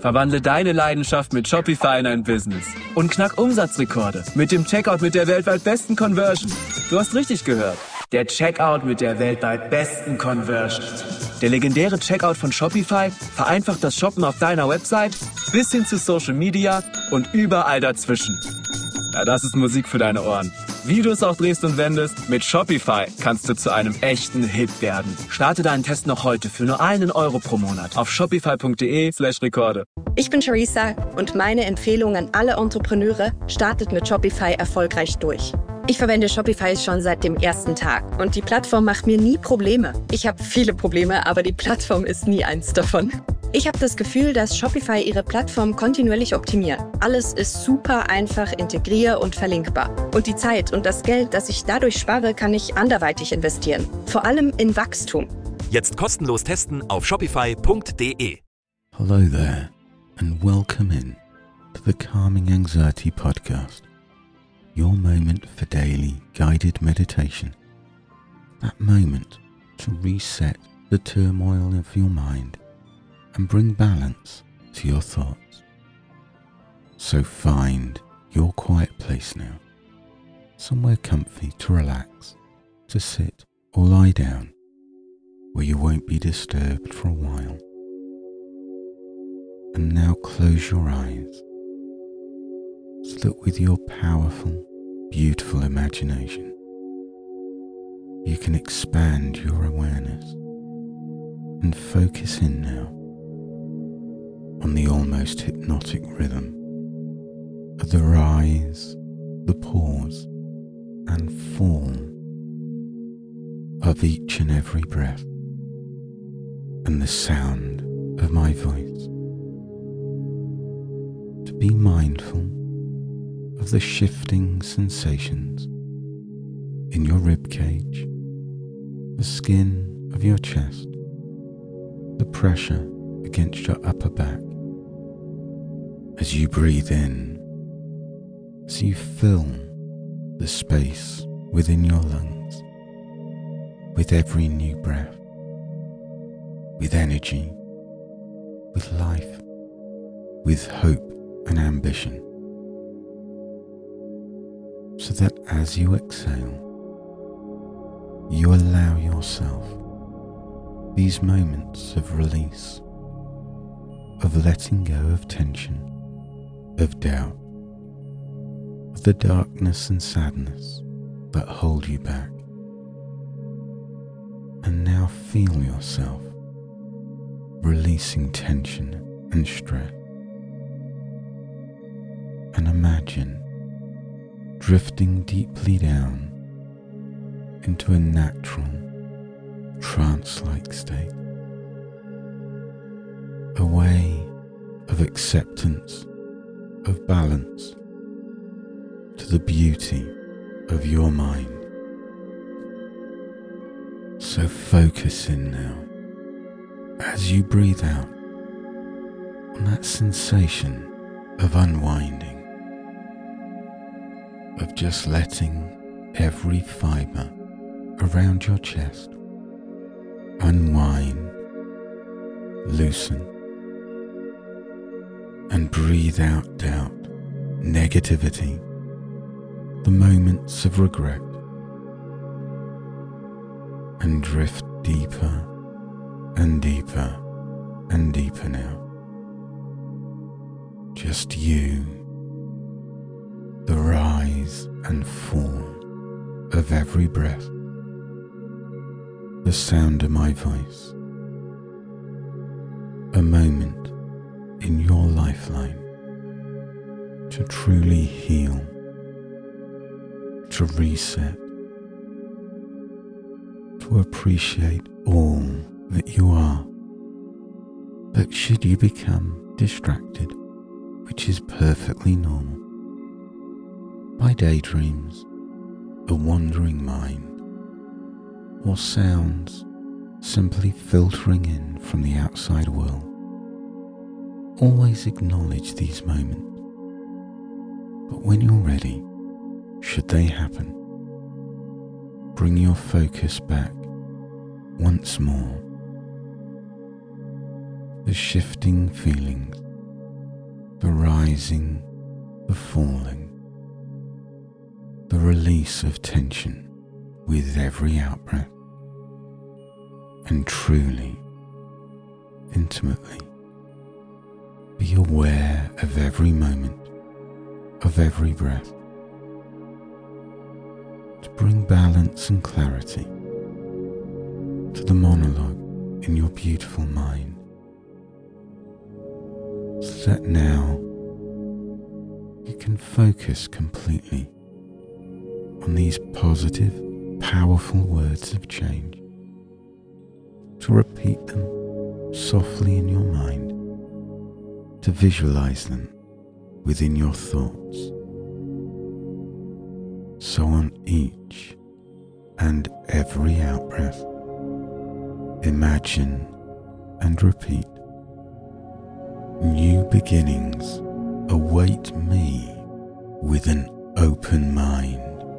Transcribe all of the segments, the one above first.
Verwandle deine Leidenschaft mit Shopify in ein Business und knack Umsatzrekorde mit dem Checkout mit der weltweit besten Conversion. Du hast richtig gehört. Der Checkout mit der weltweit besten Conversion. Der legendäre Checkout von Shopify vereinfacht das Shoppen auf deiner Website bis hin zu Social Media und überall dazwischen. Ja, das ist Musik für deine Ohren. Wie du es auch drehst und wendest, mit Shopify kannst du zu einem echten Hit werden. Starte deinen Test noch heute für nur €1 pro Monat auf shopify.de/Rekorde. Ich bin Charissa und meine Empfehlung an alle Entrepreneure: startet mit Shopify erfolgreich durch. Ich verwende Shopify schon seit dem ersten Tag und die Plattform macht mir nie Probleme. Ich habe viele Probleme, aber die Plattform ist nie eins davon. Ich habe das Gefühl, dass Shopify ihre Plattform kontinuierlich optimiert. Alles ist super einfach integrier- und verlinkbar. Und die Zeit und das Geld, das ich dadurch spare, kann ich anderweitig investieren. Vor allem in Wachstum. Jetzt kostenlos testen auf shopify.de. Hello there and welcome in to the Calming Anxiety Podcast. Your moment for daily guided meditation. That moment to reset the turmoil of your mind and bring balance to your thoughts. So find your quiet place now, somewhere comfy to relax, to sit or lie down, where you won't be disturbed for a while. And now close your eyes, so that with your powerful, beautiful imagination, you can expand your awareness and focus in now on the almost hypnotic rhythm of the rise, the pause, and fall of each and every breath, and the sound of my voice. To be mindful of the shifting sensations in your rib cage, the skin of your chest, the pressure against your upper back. As you breathe in, as you fill the space within your lungs with every new breath, with energy, with life, with hope and ambition, so that as you exhale, you allow yourself these moments of release, of letting go of tension, of doubt, of the darkness and sadness that hold you back. And now feel yourself releasing tension and stress. And imagine drifting deeply down into a natural, trance-like state, a way of acceptance, of balance, to the beauty of your mind. So focus in now, as you breathe out, on that sensation of unwinding, of just letting every fibre around your chest unwind, loosen, and breathe out doubt, negativity, the moments of regret, and drift deeper and deeper and deeper now. Just you, the rise and fall of every breath, the sound of my voice, a moment in your lifeline to truly heal, to reset, to appreciate all that you are. But should you become distracted, which is perfectly normal, by daydreams, a wandering mind, or sounds simply filtering in from the outside world, always acknowledge these moments. But when you're ready, should they happen, bring your focus back once more. The shifting feelings the rising, the falling, the release of tension with every out-breath, and truly, intimately, be aware of every moment, of every breath, to bring balance and clarity to the monologue in your beautiful mind, so that now you can focus completely on these positive, powerful words of change, to repeat them softly in your mind, to visualize them within your thoughts. So on each and every out-breath, imagine and repeat, new beginnings await me with an open mind.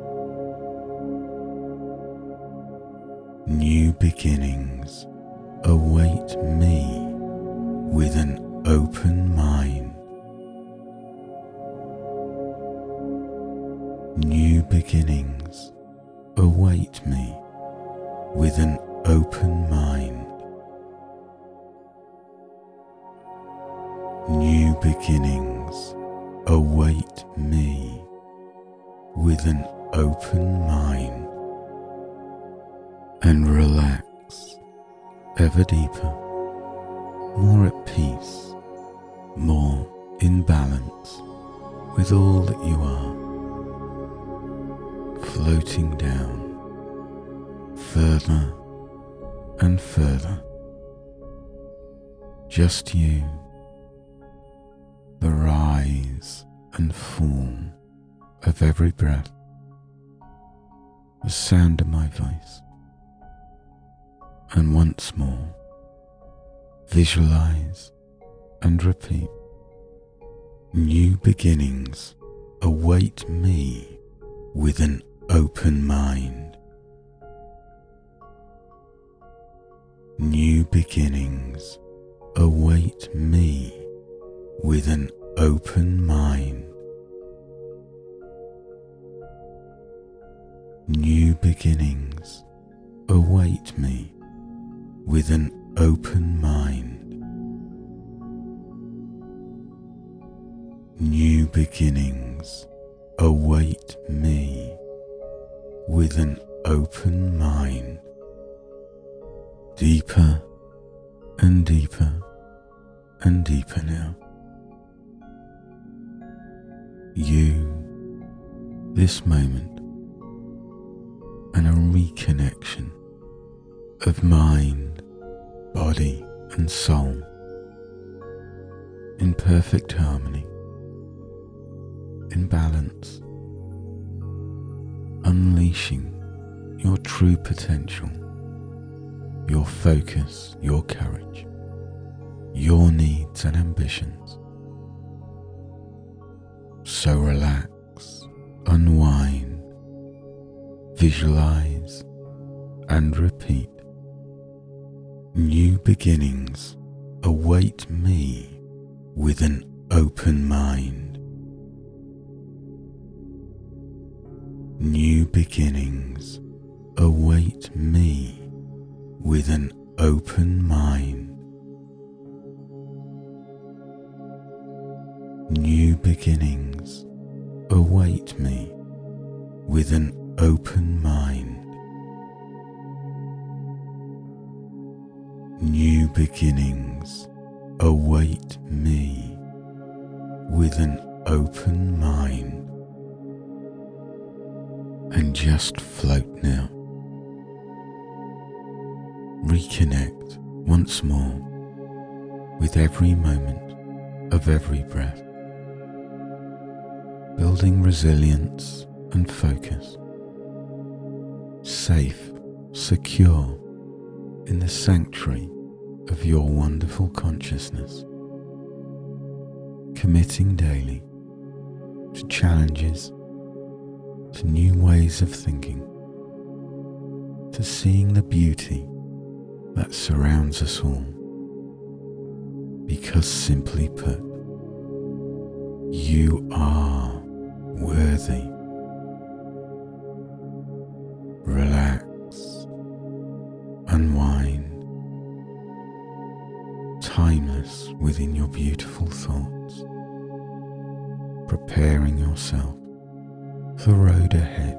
New beginnings await me with an open mind. New beginnings await me with an open mind. New beginnings await me with an open mind. And relax ever deeper, more at peace, more in balance with all that you are, floating down further and further. Just you, the rise and fall of every breath, the sound of my voice. And once more, visualize and repeat, new beginnings await me with an open mind. New beginnings await me with an open mind. New beginnings await me with an open mind. New beginnings await me with an open mind. Deeper and deeper and deeper now. You, this moment, and a reconnection of mind, body and soul in perfect harmony, in balance, unleashing your true potential, your focus, your courage, your needs and ambitions. So relax, unwind, visualize and repeat. New beginnings await me with an open mind. New beginnings await me with an open mind. New beginnings await me with an open mind. New beginnings await me with an open mind. And just float now. Reconnect once more with every moment of every breath, building resilience and focus, safe, secure in the sanctuary of your wonderful consciousness, committing daily to challenges, to new ways of thinking, to seeing the beauty that surrounds us all, because simply put, You are worthy. Relax, unwind, timeless within your beautiful thoughts, preparing yourself for the road ahead.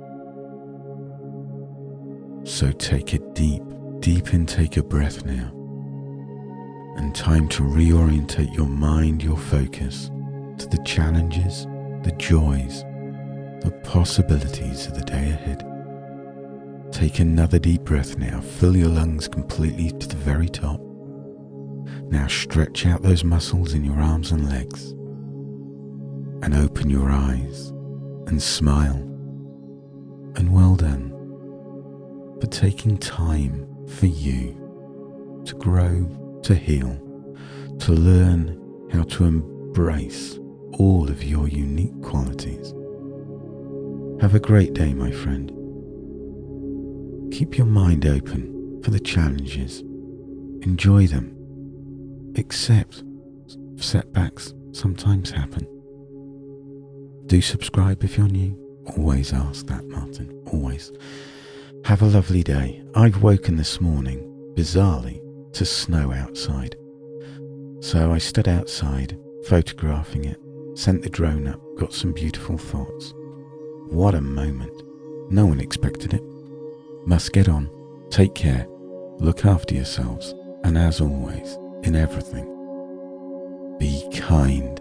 So take a deep intake of breath now, and time to reorientate your mind, your focus to the challenges, the joys, the possibilities of the day ahead. Take another deep breath now, fill your lungs completely to the very top. Now stretch out those muscles in your arms and legs, and open your eyes and smile. And well done for taking time for you to grow, to heal, to learn how to embrace all of your unique qualities. Have a great day, my friend. Keep your mind open for the challenges. Enjoy them. Accept setbacks sometimes happen. Do subscribe if you're new. Always ask that, Martin. Always. Have a lovely day. I've woken this morning, bizarrely, to snow outside. So I stood outside, photographing it, sent the drone up, got some beautiful thoughts. What a moment. No one expected it. Must get on. Take care. Look after yourselves. And as always, in everything, be kind.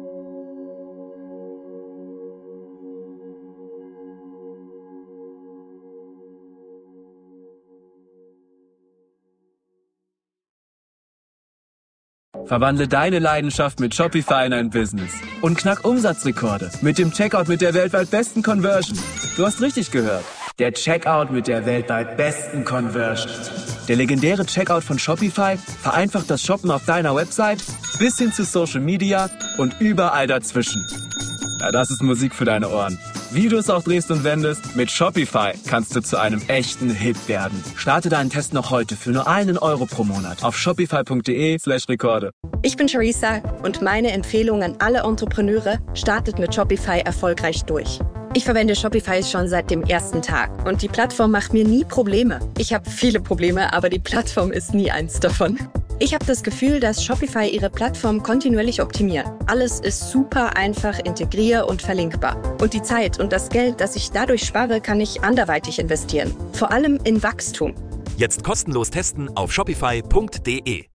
Verwandle deine Leidenschaft mit Shopify in ein Business und knack Umsatzrekorde mit dem Checkout mit der weltweit besten Conversion. Du hast richtig gehört. Der Checkout mit der weltweit besten Conversion. Der legendäre Checkout von Shopify vereinfacht das Shoppen auf deiner Website bis hin zu Social Media und überall dazwischen. Ja, das ist Musik für deine Ohren. Wie du es auch drehst und wendest, mit Shopify kannst du zu einem echten Hit werden. Starte deinen Test noch heute für nur €1 pro Monat auf shopify.de/Rekorde. Ich bin Charissa und meine Empfehlung an alle Entrepreneure: startet mit Shopify erfolgreich durch. Ich verwende Shopify schon seit dem ersten Tag und die Plattform macht mir nie Probleme. Ich habe viele Probleme, aber die Plattform ist nie eins davon. Ich habe das Gefühl, dass Shopify ihre Plattform kontinuierlich optimiert. Alles ist super einfach integrier- und verlinkbar. Und die Zeit und das Geld, das ich dadurch spare, kann ich anderweitig investieren. Vor allem in Wachstum. Jetzt kostenlos testen auf shopify.de.